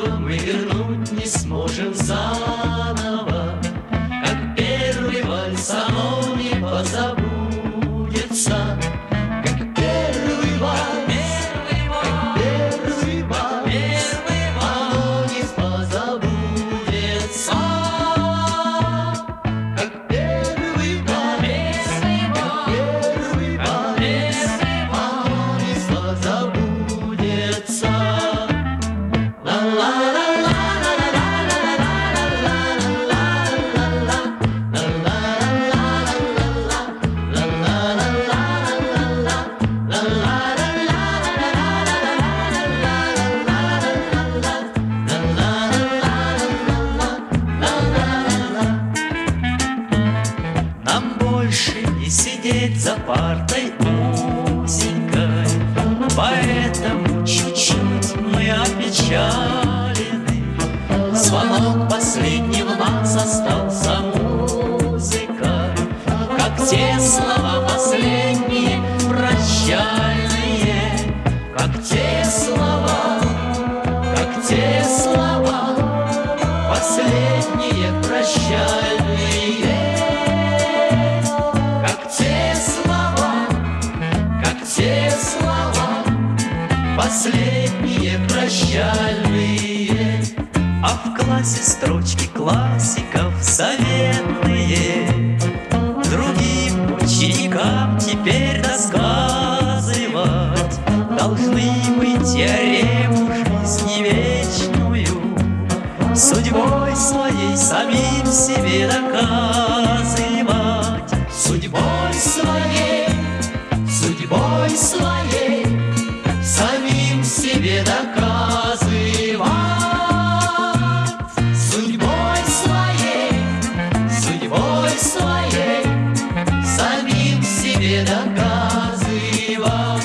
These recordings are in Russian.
детство мы вернуть не сможем заново, как первый вальс, оно не позабудется. Как первый вальс, как первый вальс, оно не позабудется. Как первый вальс, как первый вальс, оно не позабудется. Нам больше не сидеть за партой узенькой, поэтому чуть-чуть мы опечалены. Звонок последний в нас остался музыкой, как те слова последние прощальные, как те слова последние прощальные. Последние прощальные, а в классе строчки классиков заветные другим ученикам теперь досказывать должны мы теорему жизни вечную, судьбой своей самим себе доказывать, судьбой своей самим себе доказывать, судьбой своей самим себе доказывать.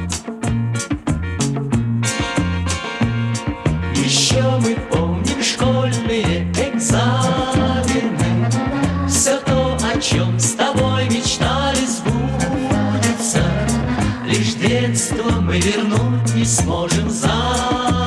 Еще мы помним школьные экзамены, все то, о чем с тобой мечтали, сбудется. Лишь детство мы вернуть не сможем заново,